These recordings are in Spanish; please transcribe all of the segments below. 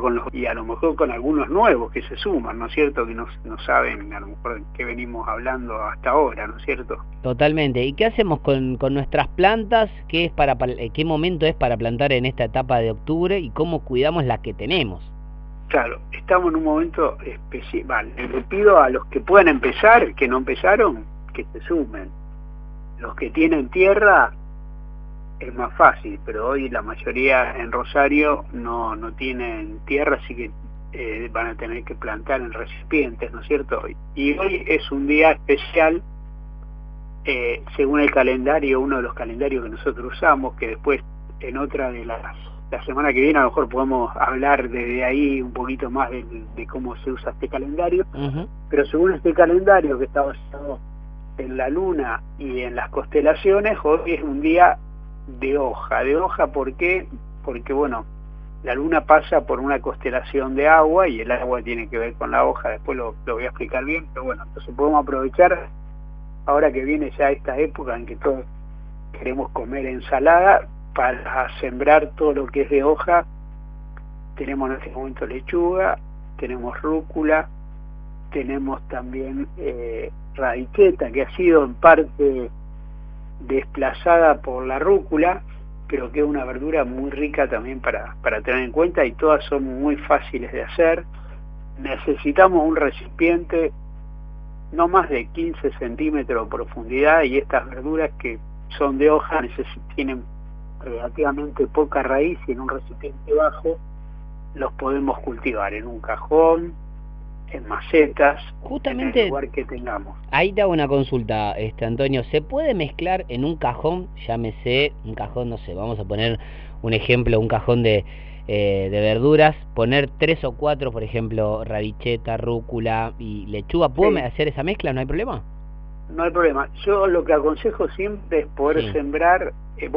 y a lo mejor con algunos nuevos que se suman, ¿no es cierto? Que no saben a lo mejor qué venimos hablando hasta ahora, ¿no es cierto? Totalmente. ¿Y qué hacemos con nuestras plantas? ¿Qué momento es para plantar en esta etapa de octubre y cómo cuidamos las que tenemos? Claro, estamos en un momento especial. Vale, le pido a los que puedan empezar, que no empezaron, que se sumen. Los que tienen tierra es más fácil, pero hoy la mayoría en Rosario no tienen tierra, así que van a tener que plantar en recipientes, ¿no es cierto? Y hoy es un día especial, según el calendario, uno de los calendarios que nosotros usamos, que después en otra de la semana que viene a lo mejor podemos hablar desde ahí un poquito más de cómo se usa este calendario, pero según este calendario que está basado en la luna y en las constelaciones, hoy es un día de hoja, ¿por qué? Porque bueno, la luna pasa por una constelación de agua y el agua tiene que ver con la hoja, después lo voy a explicar bien, pero bueno, entonces podemos aprovechar ahora que viene ya esta época en que todos queremos comer ensalada para sembrar todo lo que es de hoja. Tenemos en este momento lechuga, tenemos rúcula, tenemos también radiqueta, que ha sido en parte desplazada por la rúcula, pero que es una verdura muy rica también para tener en cuenta, y todas son muy fáciles de hacer. Necesitamos un recipiente no más de 15 centímetros de profundidad, y estas verduras que son de hoja tienen relativamente poca raíz, y en un recipiente bajo los podemos cultivar en un cajón, en macetas, Justamente, en el lugar que tengamos. Ahí te hago una consulta, Antonio. ¿Se puede mezclar en un cajón, llámese un cajón, no sé, vamos a poner un ejemplo, un cajón de verduras, poner 3 o 4, por ejemplo, radicheta, rúcula y lechuga? ¿Puedo hacer esa mezcla? ¿No hay problema? No hay problema. Yo lo que aconsejo siempre es poder sembrar,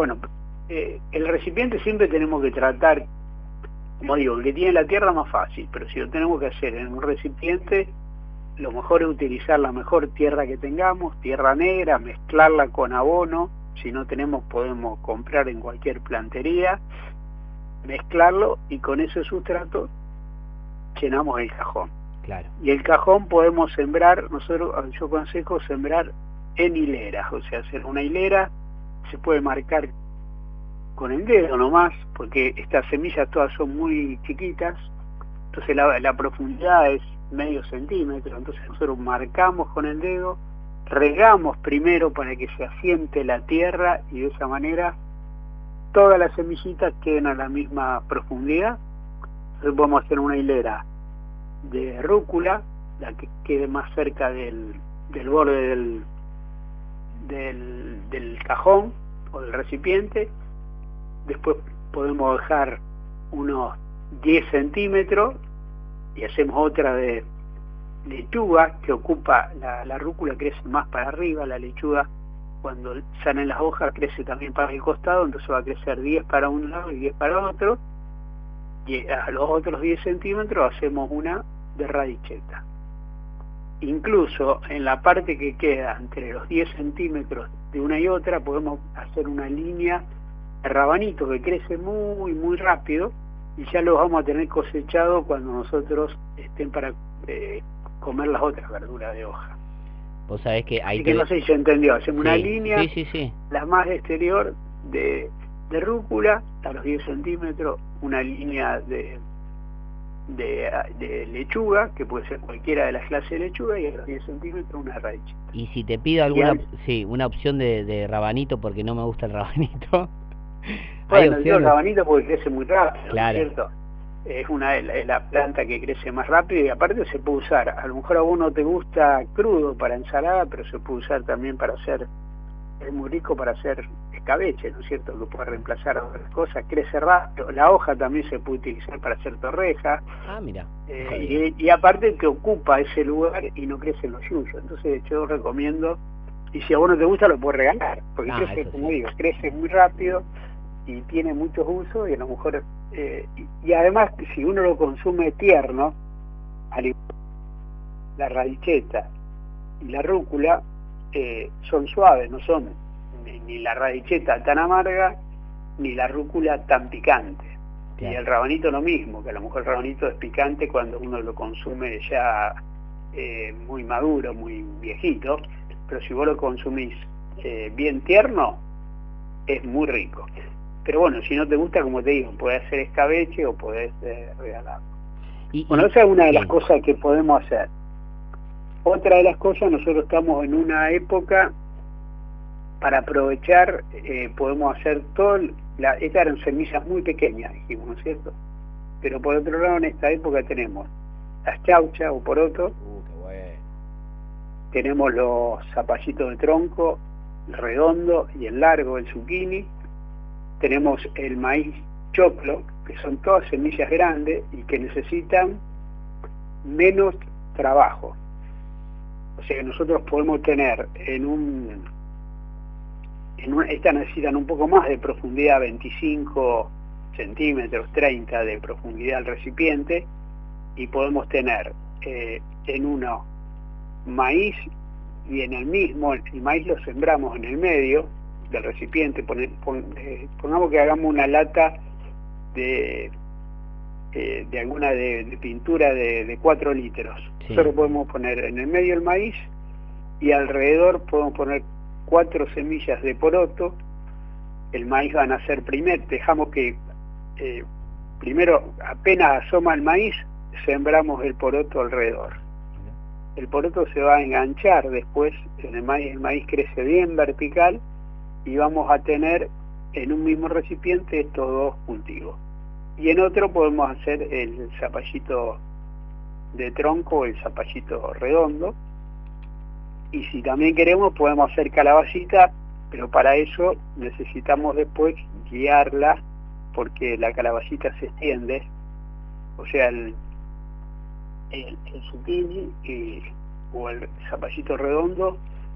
el recipiente siempre tenemos que tratar, como digo, el que tiene la tierra más fácil, pero si lo tenemos que hacer en un recipiente, lo mejor es utilizar la mejor tierra que tengamos, tierra negra, mezclarla con abono. Si no tenemos, podemos comprar en cualquier plantería, mezclarlo, y con ese sustrato llenamos el cajón. Claro. Y el cajón podemos sembrar, yo aconsejo sembrar en hileras, o sea, hacer una hilera, se puede marcar con el dedo nomás, porque estas semillas todas son muy chiquitas, entonces la profundidad es medio centímetro, entonces nosotros marcamos con el dedo, regamos primero para que se asiente la tierra, y de esa manera todas las semillitas queden a la misma profundidad. Entonces podemos hacer una hilera de rúcula, la que quede más cerca del borde del cajón o del recipiente. Después podemos dejar unos 10 centímetros y hacemos otra de lechuga, que ocupa, la rúcula crece más para arriba, la lechuga cuando salen las hojas crece también para el costado, entonces va a crecer 10 para un lado y 10 para otro, y a los otros 10 centímetros hacemos una de radicheta. Incluso en la parte que queda entre los 10 centímetros de una y otra podemos hacer una línea de rabanito que crece muy muy rápido, y ya los vamos a tener cosechados cuando nosotros estén para comer las otras verduras de hoja. Vos sabés que ahí así que no sé si se entendió, hacemos una línea, sí. La más exterior de rúcula a los 10 centímetros, una línea de lechuga, que puede ser cualquiera de las clases de lechuga, y a los 10 centímetros una raíz. Y si te pido una opción de rabanito, porque no me gusta el rabanito. Bueno, yo el rabanito porque crece muy rápido, claro. ¿no es cierto? Es la planta que crece más rápido, y aparte se puede usar, a lo mejor a vos no te gusta crudo para ensalada, pero se puede usar también para hacer, es muy rico para hacer escabeche, ¿no es cierto? Que puede reemplazar otras cosas, crece rápido. La hoja también se puede utilizar para hacer torrejas. Mira. Y aparte que ocupa ese lugar y no crece en los yuyos, entonces yo recomiendo, y si a vos no te gusta lo puedes regalar, porque crece, como digo, crece muy rápido y tiene muchos usos, y a lo mejor y además si uno lo consume tierno, la radicheta y la rúcula son suaves, no son ni la radicheta tan amarga ni la rúcula tan picante. Y el rabanito lo mismo, que a lo mejor el rabanito es picante cuando uno lo consume ya muy maduro, muy viejito, pero si vos lo consumís bien tierno, es muy rico. Pero bueno, si no te gusta, como te digo, podés hacer escabeche o podés regalarlo. Bueno, esa es una de las cosas que podemos hacer. Otra de las cosas, nosotros estamos en una época para aprovechar, podemos hacer estas eran semillas muy pequeñas, dijimos, ¿no es cierto? Pero por otro lado, en esta época tenemos las chauchas o porotos, qué bueno. Tenemos los zapallitos de tronco, el redondo y el largo, el zucchini, tenemos el maíz choclo, que son todas semillas grandes y que necesitan menos trabajo. O sea que nosotros podemos tener estas necesitan un poco más de profundidad, 25 centímetros, 30 de profundidad el recipiente, y podemos tener en uno maíz, y en el mismo, el maíz lo sembramos en el medio del recipiente. Pongamos que hagamos una lata de alguna de pintura de 4 litros. Sí. Nosotros podemos poner en el medio el maíz y alrededor podemos poner 4 semillas de poroto. El maíz va a nacer primero, dejamos que primero apenas asoma el maíz, sembramos el poroto alrededor. El poroto se va a enganchar después en el maíz crece bien vertical y vamos a tener en un mismo recipiente estos dos cultivos. Y en otro podemos hacer el zapallito de tronco o el zapallito redondo. Y si también queremos podemos hacer calabacita, pero para eso necesitamos después guiarla, porque la calabacita se extiende, o sea el zucchini o el zapallito redondo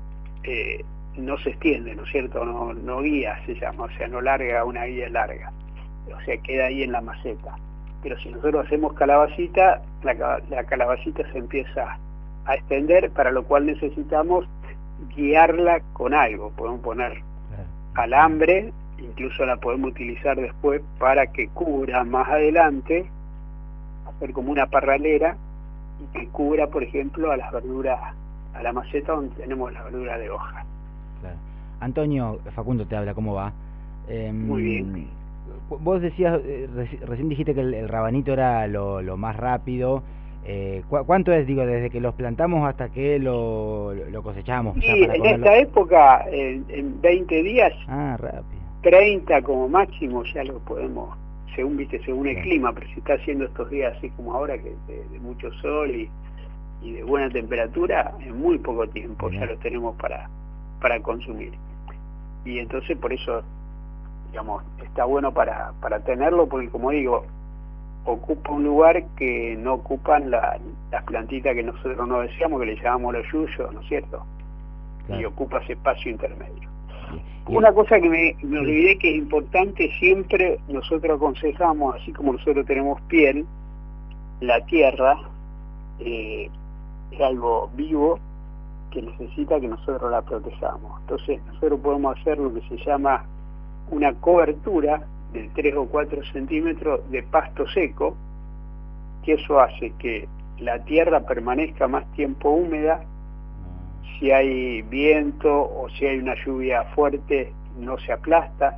no se extiende, ¿no es cierto? No guía se llama, o sea, no larga una guía larga, o sea, queda ahí en la maceta. Pero si nosotros hacemos calabacita, la calabacita se empieza a extender, para lo cual necesitamos guiarla con algo. Podemos poner alambre, incluso la podemos utilizar después para que cubra más adelante, hacer como una parralera y que cubra, por ejemplo, a las verduras, a la maceta donde tenemos la verdura de hoja. Claro. Antonio, Facundo te habla, ¿cómo va? Muy bien. Vos decías, recién dijiste que el rabanito era lo más rápido. ¿Cuánto es, digo, desde que los plantamos hasta que lo cosechamos? Sí, en esta época, en 20 días, rápido. 30 como máximo, ya lo podemos, según el clima, pero si está haciendo estos días así como ahora, que de mucho sol y de buena temperatura, en muy poco tiempo ya lo tenemos para consumir. Y entonces por eso, digamos, está bueno para tenerlo, porque como digo, ocupa un lugar que no ocupan las plantitas que nosotros no deseamos, que le llamamos los yuyos, ¿no es cierto? Claro. Y ocupa ese espacio intermedio. Una cosa que me olvidé, que es importante, siempre nosotros aconsejamos, así como nosotros tenemos piel, la tierra es algo vivo que necesita que nosotros la protejamos. Entonces nosotros podemos hacer lo que se llama una cobertura de 3 o 4 centímetros de pasto seco, que eso hace que la tierra permanezca más tiempo húmeda. Si hay viento o si hay una lluvia fuerte, no se aplasta.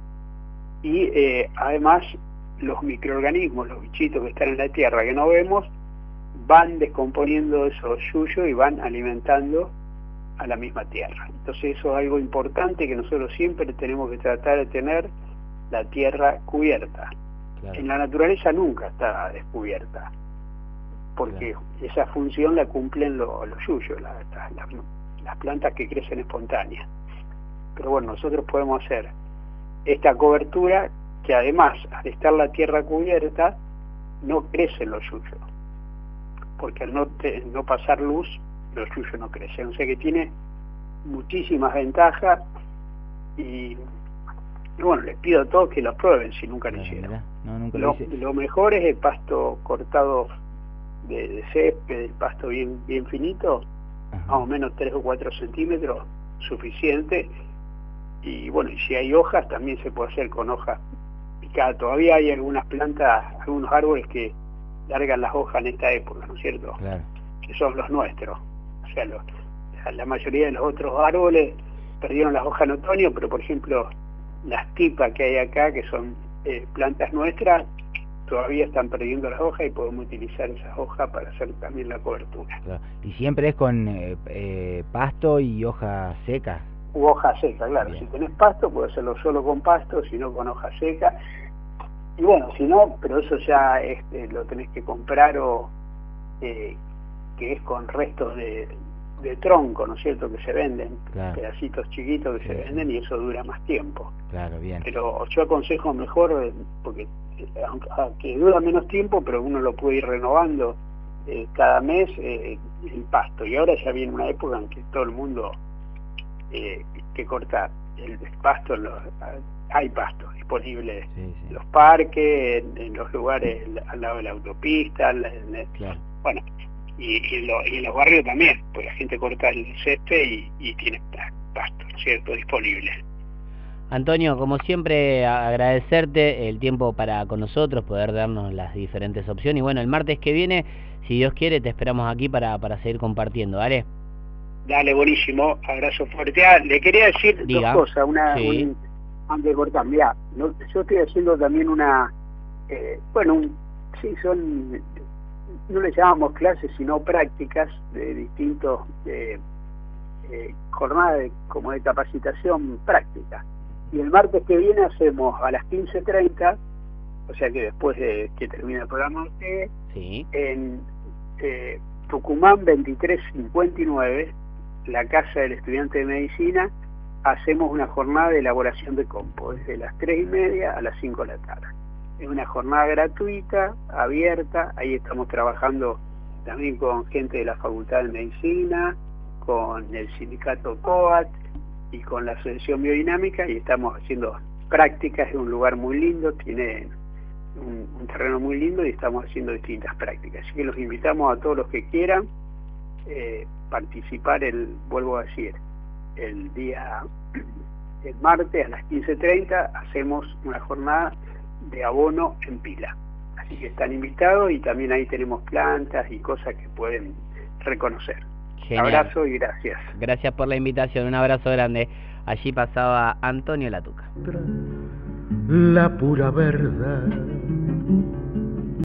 Y además los microorganismos, los bichitos que están en la tierra que no vemos, van descomponiendo esos yuyos y van alimentando a la misma tierra. Entonces eso es algo importante, que nosotros siempre tenemos que tratar de tener la tierra cubierta. Claro. En la naturaleza nunca está descubierta, porque esa función la cumplen los yuyos, las plantas que crecen espontáneas. Pero bueno, nosotros podemos hacer esta cobertura, que además, al estar la tierra cubierta, no crecen los yuyos, porque al no pasar luz, los yuyos no crecen. O sea que tiene muchísimas ventajas, y bueno, les pido a todos que lo prueben si nunca lo hicieron. Lo mejor es el pasto cortado de césped, el pasto bien finito, más o menos 3 o 4 centímetros, suficiente. Y bueno, y si hay hojas, también se puede hacer con hojas todavía hay algunas plantas, algunos árboles que largan las hojas en esta época, ¿no es cierto? Claro. Que son los nuestros. O sea, la mayoría de los otros árboles perdieron las hojas en otoño, pero por ejemplo las tipas que hay acá, que son plantas nuestras, todavía están perdiendo las hojas y podemos utilizar esas hojas para hacer también la cobertura. Claro. Y siempre es con pasto y hoja seca. U hoja seca, claro. Bien. Si tenés pasto, puedes hacerlo solo con pasto, si no con hoja seca. Y bueno, si no, pero eso ya lo tenés que comprar o que es con restos de tronco, ¿no es cierto?, que se venden, claro, pedacitos chiquitos que se venden, y eso dura más tiempo. Claro, bien. Pero yo aconsejo mejor, porque aunque dura menos tiempo, pero uno lo puede ir renovando cada mes, el pasto. Y ahora ya viene una época en que todo el mundo que corta el pasto, hay pasto disponible en los parques, en los lugares al lado de la autopista, claro. Bueno, y en los barrios también, pues la gente corta el césped y tiene pasto, ¿cierto?, disponible. Antonio, como siempre, agradecerte el tiempo para con nosotros, poder darnos las diferentes opciones. Y bueno, el martes que viene, si Dios quiere, te esperamos aquí para seguir compartiendo, ¿vale? Dale, buenísimo, abrazo fuerte. Le quería decir Diga. dos cosas, Sí. antes de cortar. Mirá, yo estoy haciendo también no le llamamos clases, sino prácticas de distintos jornadas como de capacitación práctica. Y el martes que viene hacemos a las 15:30, o sea que después de que termine el programa Sí. en Tucumán 2359, la Casa del Estudiante de Medicina, hacemos una jornada de elaboración de compost, desde las 3:30 a las 5 de la tarde. Es una jornada gratuita, abierta, ahí estamos trabajando también con gente de la Facultad de Medicina, con el sindicato COAT y con la Asociación Biodinámica, y estamos haciendo prácticas en un lugar muy lindo, tiene un terreno muy lindo, y estamos haciendo distintas prácticas. Así que los invitamos a todos los que quieran participar, vuelvo a decir, el martes a las 15:30 hacemos una jornada de abono en pila. Así que están invitados, y también ahí tenemos plantas y cosas que pueden reconocer. Genial. Abrazo y gracias. Gracias por la invitación, un abrazo grande. Allí pasaba Antonio Latuca. La pura verdad